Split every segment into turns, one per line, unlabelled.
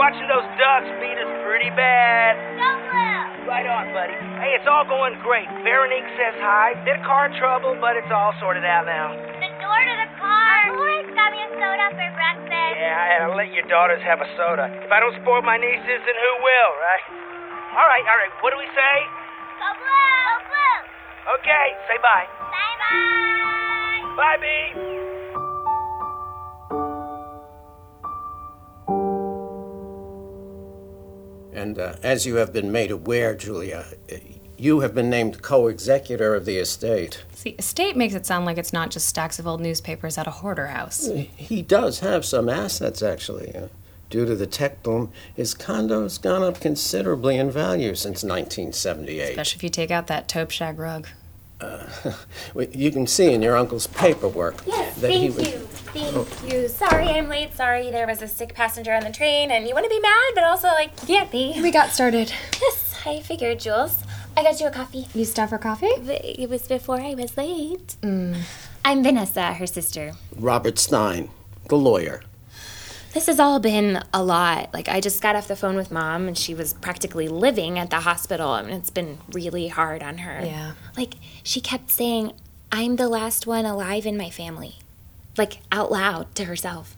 watching those ducks beat us pretty bad.
Go Blue!
Right on, buddy. Hey, it's all going great. Veronique says hi. Bit of car trouble, but it's all sorted out now.
The door to the car. Uncle Rich got me a soda for breakfast.
Yeah, I'll let your daughters have a soda. If I don't spoil my nieces, then who will, right? All right. What do we say?
Go Blue! Go Blue!
Okay, say bye.
Bye-bye!
Bye, Bee.
And as you have been made aware, Julia, you have been named co-executor of the estate.
See, estate makes it sound like it's not just stacks of old newspapers at a hoarder house.
He does have some assets, actually. Due to the tech boom, his condo's gone up considerably in value since 1978.
Especially if you take out that taupe shag rug.
You can see in your uncle's paperwork
Yes,
that
Thank you. Sorry I'm late. Sorry there was a sick passenger on the train, and you want to be mad, but also, you can't be.
We got started.
Yes, I figured, Jules. I got you a coffee.
You stopped for coffee?
It was before I was late. I'm Vanessa, her sister.
Robert Stein, the lawyer.
This has all been a lot. I just got off the phone with Mom, and she was practically living at the hospital. I mean, it's been really hard on her.
Yeah.
She kept saying, I'm the last one alive in my family. Out loud to herself.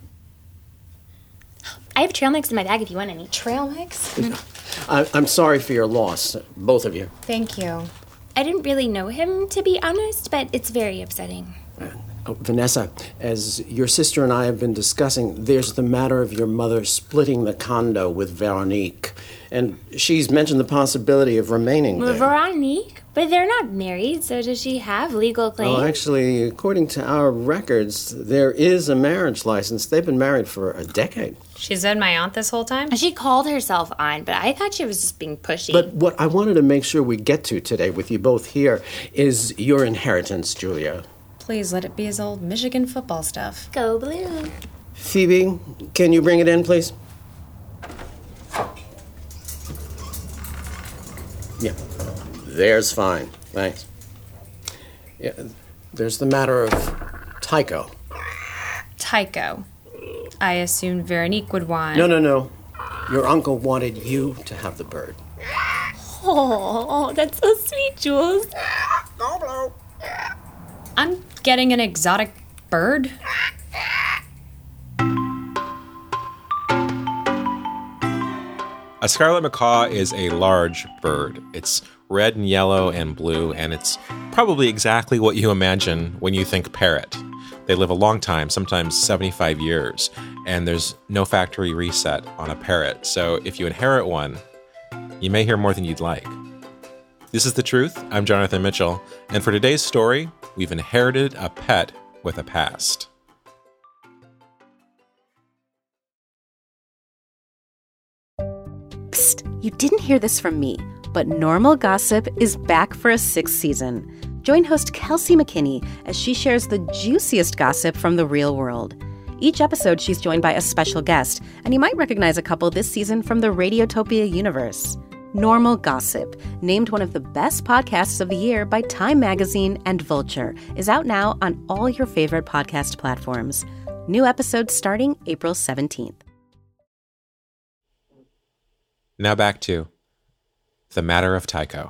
I have trail mix in my bag if you want any.
Trail mix?
I'm sorry for your loss, both of you.
Thank you.
I didn't really know him, to be honest, but it's very upsetting.
Vanessa, as your sister and I have been discussing, there's the matter of your mother splitting the condo with Veronique. And she's mentioned the possibility of remaining there.
Veronique? But they're not married, so does she have legal claims?
Well, actually, according to our records, there is a marriage license. They've been married for a decade.
She's been my aunt this whole time?
She called herself aunt, but I thought she was just being pushy.
But what I wanted to make sure we get to today with you both here is your inheritance, Julia.
Please let it be his old Michigan football stuff.
Go Blue.
Phoebe, can you bring it in, please? Yeah, there's fine. Thanks. Yeah, there's the matter of Tycho.
Tycho. I assumed Veronique would want...
No. Your uncle wanted you to have the bird.
Oh, that's so sweet, Jules.
Go Blue.
I'm getting an exotic bird?
A scarlet macaw is a large bird. It's red and yellow and blue, and it's probably exactly what you imagine when you think parrot. They live a long time, sometimes 75 years, and there's no factory reset on a parrot. So if you inherit one, you may hear more than you'd like. This is The Truth. I'm Jonathan Mitchell, and for today's story, we've inherited a pet with a past.
Psst, you didn't hear this from me, but Normal Gossip is back for a 6th season. Join host Kelsey McKinney as she shares the juiciest gossip from the real world. Each episode, she's joined by a special guest, and you might recognize a couple this season from the Radiotopia universe. Normal Gossip, named one of the best podcasts of the year by Time Magazine and Vulture, is out now on all your favorite podcast platforms. New episodes starting April 17th.
Now back to the matter of Tycho.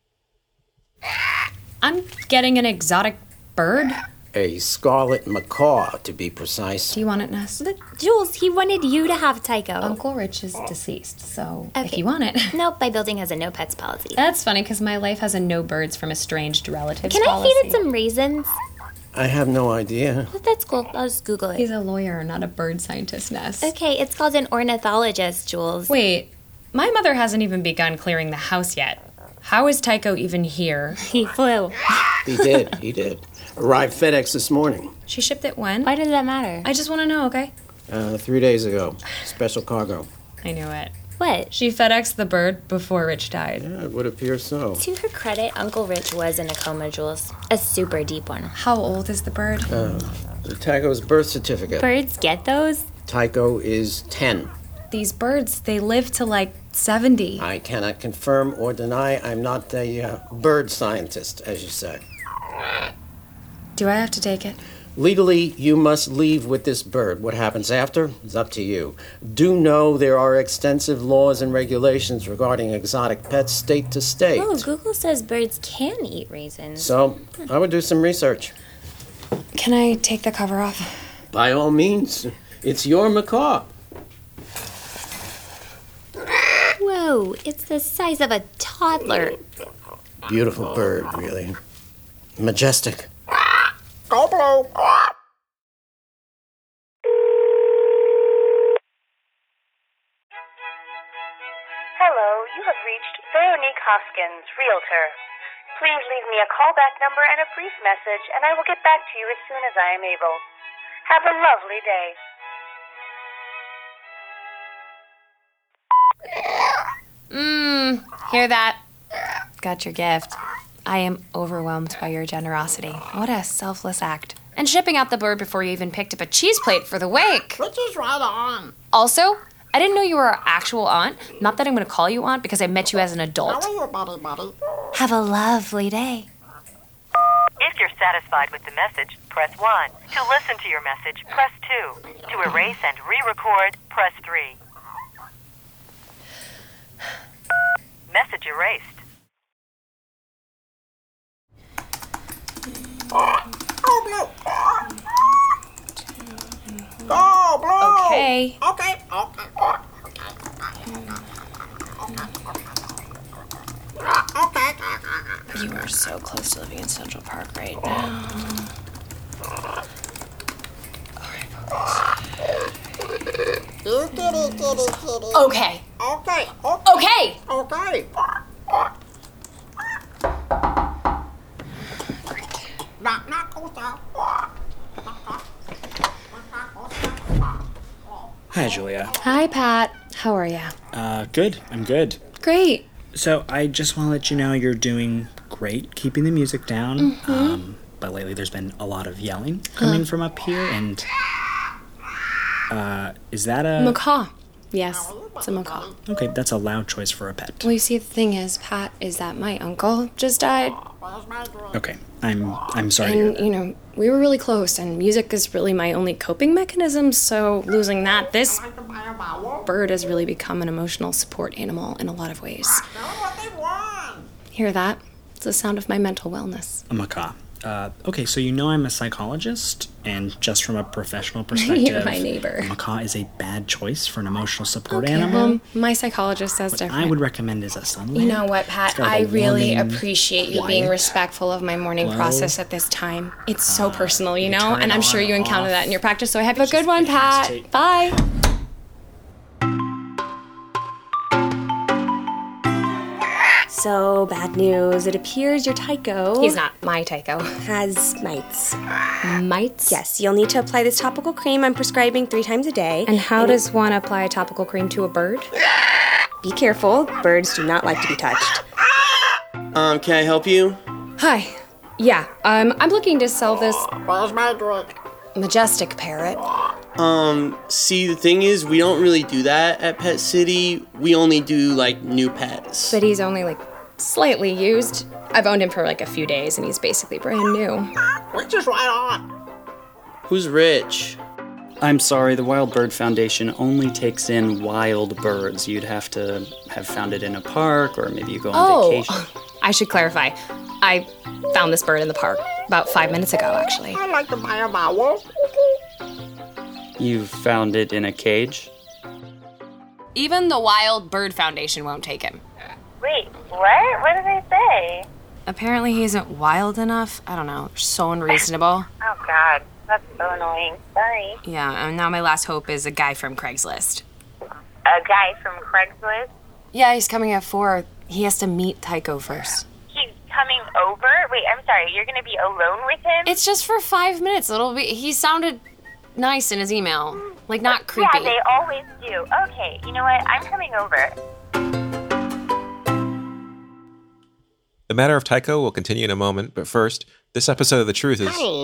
I'm getting an exotic bird?
A scarlet macaw, to be precise.
Do you want it, Ness?
But Jules, he wanted you to have Tycho.
Uncle Rich is deceased, so if
Okay.
you want it.
Nope, my building has a no pets policy.
That's funny, because my life has a no birds from estranged relatives
Can I
policy.
feed it some raisins?
I have no idea.
That's cool. I'll just Google it.
He's a lawyer, not a bird scientist, Ness.
Okay, it's called an ornithologist, Jules.
Wait, my mother hasn't even begun clearing the house yet. How is Tycho even here?
He flew.
He did. Arrived FedEx this morning.
She shipped it when?
Why does that matter?
I just want to know, okay?
3 days ago. Special cargo.
I knew it.
What?
She FedExed the bird before Rich died.
Yeah, it would appear so.
To her credit, Uncle Rich was in a coma, Jules. A super deep one.
How old is the bird?
Tycho's birth certificate.
Birds get those?
Tycho is 10.
These birds, they live to like 70.
I cannot confirm or deny. I'm not a bird scientist, as you say.
Do I have to take it?
Legally, you must leave with this bird. What happens after is up to you. Do know there are extensive laws and regulations regarding exotic pets state to state.
Oh, Google says birds can eat raisins.
So, I would do some research.
Can I take the cover off?
By all means. It's your macaw.
Whoa, it's the size of a toddler.
Beautiful bird, really. Majestic.
Go blue.
Hello, you have reached Veronique Hoskins, Realtor. Please leave me a callback number and a brief message, and I will get back to you as soon as I am able. Have a lovely day.
Hear that? Got your gift. I am overwhelmed by your generosity. What a selfless act. And shipping out the bird before you even picked up a cheese plate for the wake.
Which is right on.
Also, I didn't know you were our actual aunt. Not that I'm going to call you aunt because I met you as an adult.
How are you, buddy?
Have a lovely day.
If you're satisfied with the message, press 1. To listen to your message, press 2. To erase and re-record, press 3. Message erased.
Go blue. Go blue.
Okay.
Okay.
You are so close to living in Central Park right now. Okay. Okay.
Hi, Julia.
Hi, Pat. How are you?
Good. I'm good.
Great.
So I just want to let you know you're doing great keeping the music down. But lately there's been a lot of yelling coming from up here, and is that a...
Macaw. Yes, it's a macaw.
Okay, that's a loud choice for a pet.
Well, you see, the thing is, Pat, is that my uncle just died.
Okay, I'm sorry to hear
And,
that.
you know, we were really close, and music is really my only coping mechanism, so losing that, this bird has really become an emotional support animal in a lot of ways. Hear that? It's the sound of my mental wellness.
A macaw. Okay, so you know I'm a psychologist, and just from a professional perspective...
You're my neighbor.
A macaw is a bad choice for an emotional support
Okay,
animal.
well, my psychologist says different.
I would recommend is a sunlight.
You know what, Pat?
It's got
I
a
really
warming,
appreciate you being
quiet
respectful of my morning
glow.
process at this time. It's so personal, you know?
turn
And I'm
it
sure
on
you
and
encounter
off.
that in your practice, so have a good one,
it has
Pat.
to-
Bye.
So, bad news. It appears your Tycho
He's not my Tycho.
has mites.
Mites?
Yes, you'll need to apply this topical cream I'm prescribing 3 times a day.
And how does one apply a topical cream to a bird?
Be careful. Birds do not like to be touched.
Can I help you?
Hi. Yeah, I'm looking to sell this
Where's my drink?
majestic parrot.
See, the thing is, we don't really do that at Pet City. We only do, like, new pets.
But he's only, like, slightly used. I've owned him for, like, a few days, and he's basically brand new.
Which is right on.
Who's Rich?
I'm sorry, the Wild Bird Foundation only takes in wild birds. You'd have to have found it in a park, or maybe you go on vacation.
I should clarify. I found this bird in the park about 5 minutes ago, actually.
I like to buy a vowel.
You found it in a cage?
Even the Wild Bird Foundation won't take him.
Wait, what? What did I say?
Apparently he isn't wild enough. I don't know. They're so unreasonable.
Oh, God. That's so annoying. Sorry.
Yeah, and now my last hope is a guy from Craigslist.
A guy from Craigslist?
Yeah, he's coming at 4. He has to meet Tycho first.
He's coming over? Wait, I'm sorry. You're going to be alone with him?
It's just for 5 minutes. He sounded nice in his email. Like, not creepy.
Yeah, they always do. Okay, you know what? I'm coming over.
The Matter of Tycho will continue in a moment, but first, this episode of The Truth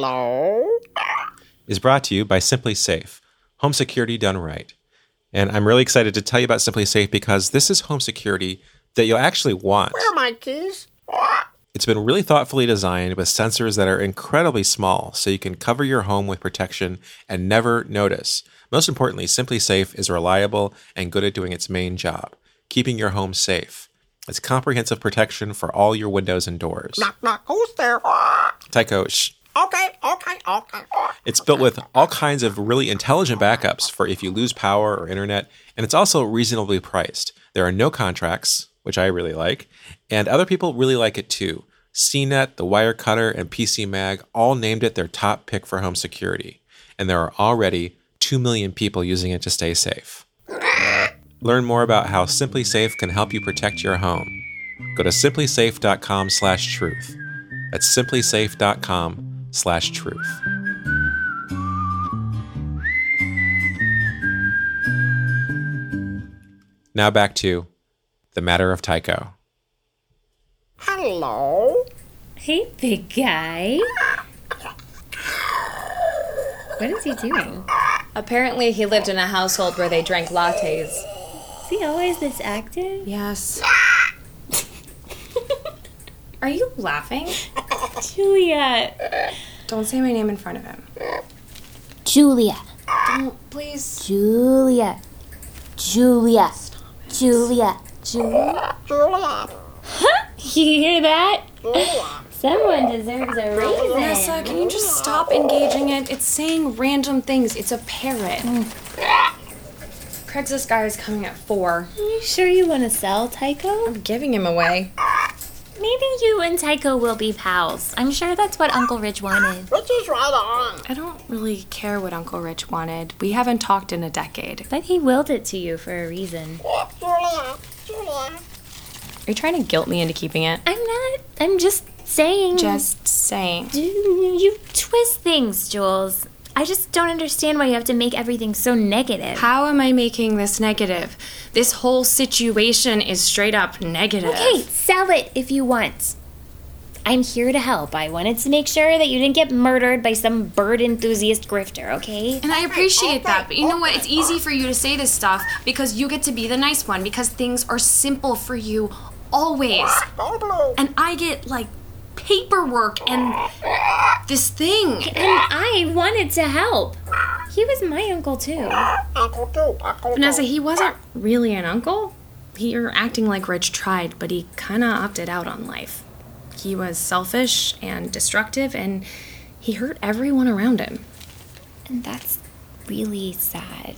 is brought to you by Simply Safe, home security done right. And I'm really excited to tell you about Simply Safe because this is home security that you'll actually want.
Where are my keys?
It's It's been really thoughtfully designed with sensors that are incredibly small, so you can cover your home with protection and never notice. Most importantly, Simply Safe is reliable and good at doing its main job, keeping your home safe. It's comprehensive protection for all your windows and doors.
Knock, knock, who's there?
Tycho, shh.
Okay.
It's built with all kinds of really intelligent backups for if you lose power or internet, and it's also reasonably priced. There are no contracts, which I really like, and other people really like it too. CNET, The Wirecutter, and PC Mag all named it their top pick for home security, and there are already 2 million people using it to stay safe. Learn more about how Simply Safe can help you protect your home. Go to simplysafe.com/truth. That's simplysafe.com/truth. Now back to The Matter of Tycho.
Hello?
Hey, big guy. What is he doing?
Apparently he lived in a household where they drank lattes.
Is he always this active?
Yes. Are you laughing?
Julia.
Don't say my name in front of him.
Julia.
Don't, please.
Julia. Julia. Julia. Julia.
Julia.
You hear that? Someone deserves a reason.
Vanessa, can you just stop engaging it? It's saying random things. It's a parrot. Craigslist guy is coming at 4.
Are you sure you want to sell Tycho?
I'm giving him away.
Maybe you and Tycho will be pals. I'm sure that's what Uncle Rich wanted.
Rich is right on.
I don't really care what Uncle Rich wanted. We haven't talked in a decade.
But he willed it to you for a reason.
Julia.
Are you trying to guilt me into keeping it?
I'm not. I'm just saying.
Just saying.
You twist things, Jules. I just don't understand why you have to make everything so negative.
How am I making this negative? This whole situation is straight up negative.
Okay, sell it if you want. I'm here to help. I wanted to make sure that you didn't get murdered by some bird enthusiast grifter, okay?
And I appreciate that, but you know what? It's easy for you to say this stuff because you get to be the nice one, because things are simple for you always. And I get, like, paperwork and this thing.
And I wanted to help. He was my uncle, too.
Uncle too.
Vanessa, he wasn't really an uncle. You're acting like Rich tried, but he kind of opted out on life. He was selfish and destructive, and he hurt everyone around him.
And that's really sad.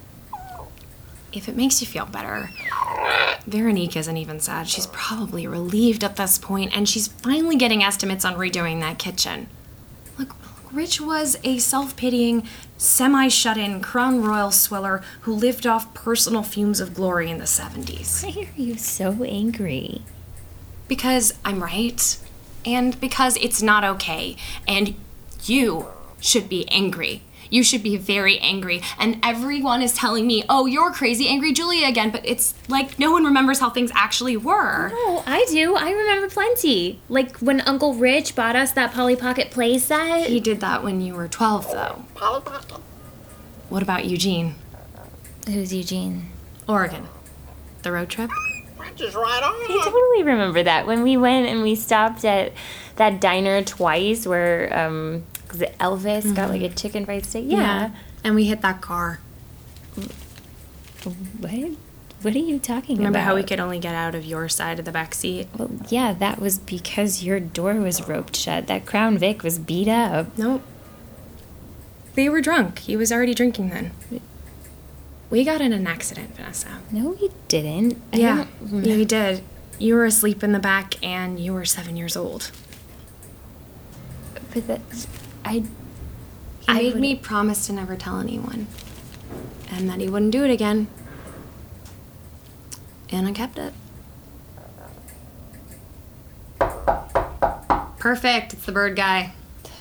If it makes you feel better, Veronique isn't even sad. She's probably relieved at this point, and she's finally getting estimates on redoing that kitchen. Look, Rich was a self-pitying, semi-shut-in Crown Royal swiller who lived off personal fumes of glory in the 70s.
Why are you so angry?
Because I'm right, and because it's not okay, and you should be angry. You should be very angry, and everyone is telling me, oh, you're crazy, angry Julia again, but it's like no one remembers how things actually were.
No, I do. I remember plenty. Like when Uncle Rich bought us that Polly Pocket play set.
He did that when you were 12, though.
Polly Pocket.
What about Eugene?
Who's Eugene?
Oregon. The road trip?
Rich is right on.
I totally remember that. When we went and we stopped at that diner twice where, Elvis got like a chicken fried steak? Yeah.
And we hit that car.
What are you talking
Remember
about?
how we could only get out of your side of the back seat?
Well, yeah, that was because your door was roped shut. That Crown Vic was beat up.
Nope. They were drunk. He was already drinking then. We got in an accident, Vanessa.
No, we didn't.
Yeah, we did. You were asleep in the back, and you were 7 years old.
But that...
He made me promise to never tell anyone. And that he wouldn't do it again. And I kept it. Perfect. It's the bird guy.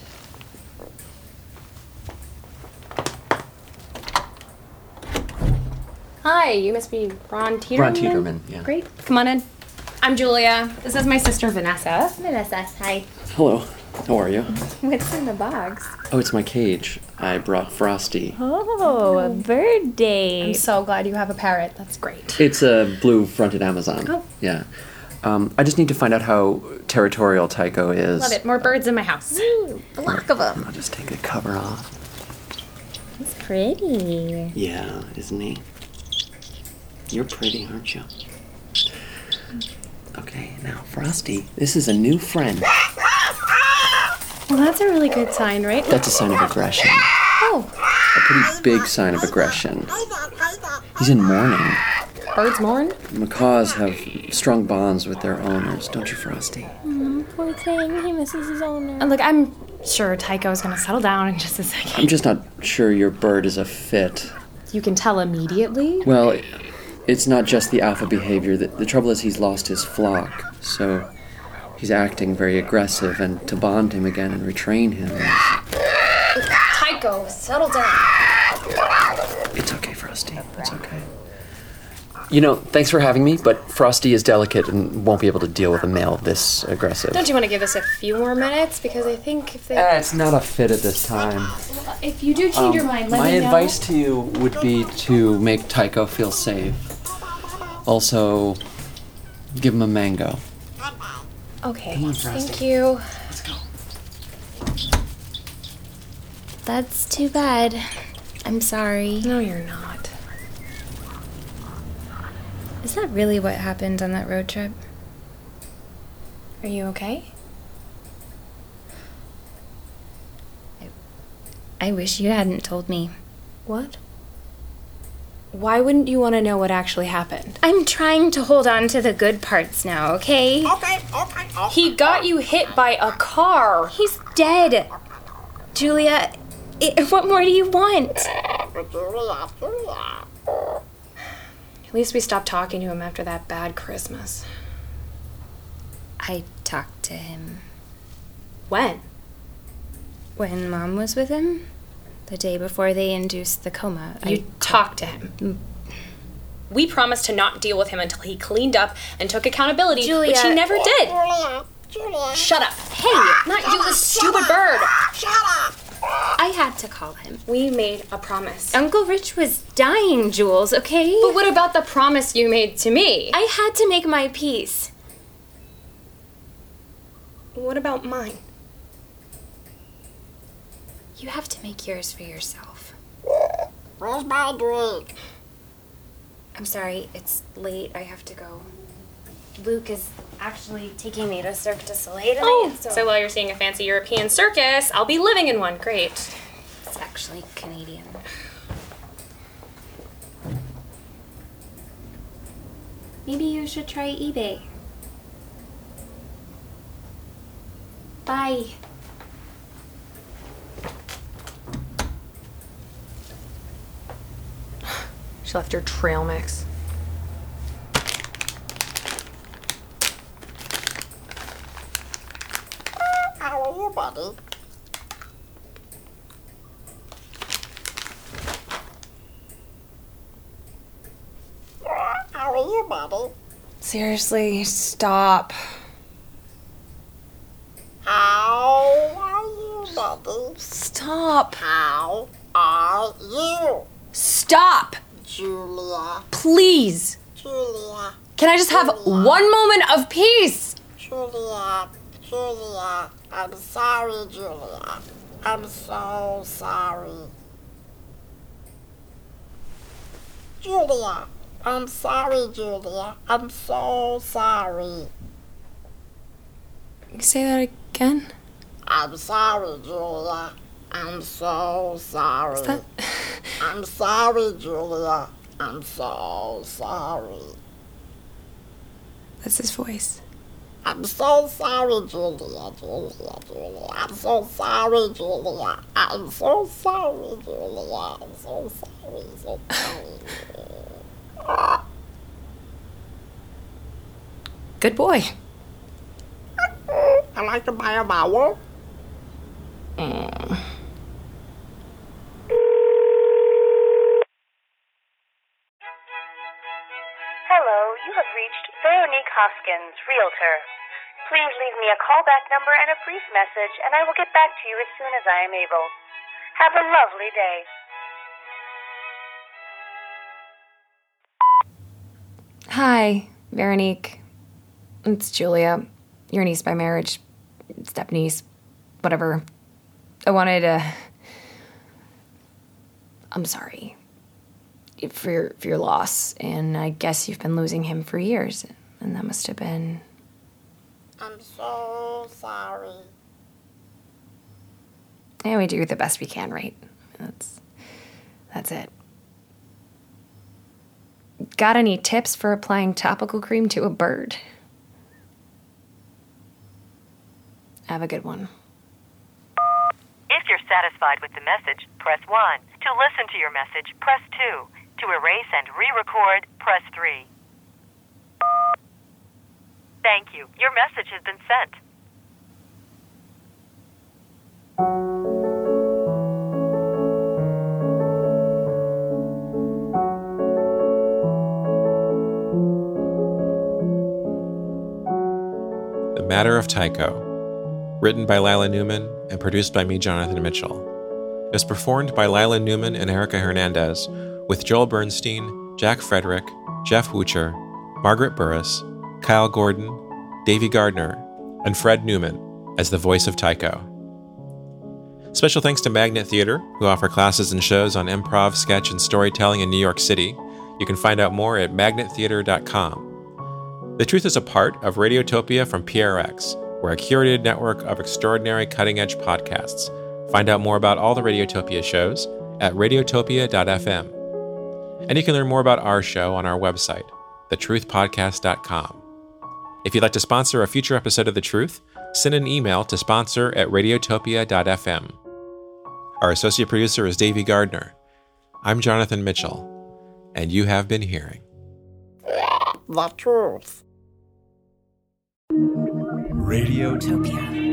Hi, you must be Ron Teeterman?
Ron Teeterman, yeah.
Great. Come on in. I'm Julia. This is my sister, Vanessa.
Vanessa, hi.
Hello. How are you?
What's in the box?
Oh, it's my cage. I brought Frosty.
Oh, a bird date.
I'm so glad you have a parrot. That's great.
It's a blue-fronted Amazon.
Oh.
Yeah. I just need to find out how territorial Tycho is.
Love it. More birds in my house.
Block of them.
I'll just take the cover off.
He's pretty.
Yeah, isn't he? You're pretty, aren't you? Okay, now, Frosty, this is a new friend.
Well, that's a really good sign, right?
That's a sign of aggression.
Oh.
A pretty big sign of aggression. He's in mourning.
Birds mourn?
Macaws have strong bonds with their owners, don't you, Frosty?
Poor thing. He misses his owner.
And look, I'm sure Tycho's gonna settle down in just a second.
I'm just not sure your bird is a fit.
You can tell immediately?
Well, it's not just the alpha behavior. The trouble is he's lost his flock, so he's acting very aggressive, and to bond him again and retrain him is...
Tycho, settle down.
It's okay, Frosty. It's okay. You know, thanks for having me, but Frosty is delicate and won't be able to deal with a male this aggressive.
Don't you want to give us a few more minutes? Because I think if they...
It's not a fit at this time.
If you do change your mind, let
my
me know.
My advice to you would be to make Tycho feel safe. Also, give him a mango.
Okay,
Come on, Frosty.
thank you.
Let's go.
That's too bad. I'm sorry.
No, you're not.
Is that really what happened on that road trip?
Are you okay?
I wish you hadn't told me.
What? Why wouldn't you want to know what actually happened?
I'm trying to hold on to the good parts now, okay?
Okay.
He got you hit by a car.
He's dead. Julia, what more do you want?
Julia.
At least we stopped talking to him after that bad Christmas.
I talked to him.
When?
When Mom was with him? The day before they induced the coma.
You talked to him. We promised to not deal with him until he cleaned up and took accountability,
Julia.
which he never did.
Julia.
Shut up. Hey, not you, the stupid bird.
Shut up.
I had to call him.
We made a promise.
Uncle Rich was dying, Jules, okay?
But what about the promise you made to me?
I had to make my peace.
What about mine?
You have to make yours for yourself.
Where's my drink?
I'm sorry, it's late. I have to go. Luke is actually taking me to Cirque du Soleil tonight.
So while you're seeing a fancy European circus, I'll be living in one. Great.
It's actually Canadian. Maybe you should try eBay. Bye.
She left your trail mix.
How are you, buddy? How are you, buddy?
Seriously, stop.
How are you, buddy?
Stop.
How are you?
Stop.
Julia.
Please.
Julia.
Can I just have one moment of peace?
Julia. I'm sorry, Julia. I'm so sorry. Julia. I'm sorry, Julia. I'm so sorry.
Say that again?
I'm sorry, Julia. I'm so sorry.
Is that...
I'm sorry, Julia. I'm so sorry.
That's his voice.
I'm so sorry, Julia. I'm so sorry, Julia. I'm so sorry, Julia. I'm so sorry.
Good boy.
I like to buy a vowel.
Hello, you have reached Veronique Hoskins, Realtor. Please leave me a callback number and a brief message, and I will get back to you as soon as I am able. Have a lovely day.
Hi, Veronique. It's Julia, your niece by marriage, step-niece, whatever. I'm sorry for your loss, and I guess you've been losing him for years, and that must have been...
I'm so sorry.
Yeah, we do the best we can, right? That's it. Got any tips for applying topical cream to a bird? Have a good one.
If you're satisfied with the message, press 1. To listen to your message, press 2. To erase and re-record, press 3. Thank you. Your message has been sent.
The Matter of Tycho. Written by Lila Newman and produced by me, Jonathan Mitchell. It was performed by Lila Newman and Erica Hernandez, with Joel Bernstein, Jack Frederick, Jeff Wucher, Margaret Burris, Kyle Gordon, Davey Gardner, and Fred Newman as the voice of Tycho. Special thanks to Magnet Theater, who offer classes and shows on improv, sketch, and storytelling in New York City. You can find out more at magnettheater.com. The Truth is a part of Radiotopia from PRX. We're a curated network of extraordinary cutting-edge podcasts. Find out more about all the Radiotopia shows at radiotopia.fm. And you can learn more about our show on our website, thetruthpodcast.com. If you'd like to sponsor a future episode of The Truth, send an email to sponsor@radiotopia.fm. Our associate producer is Davey Gardner. I'm Jonathan Mitchell, and you have been hearing
The Truth.
Radiotopia.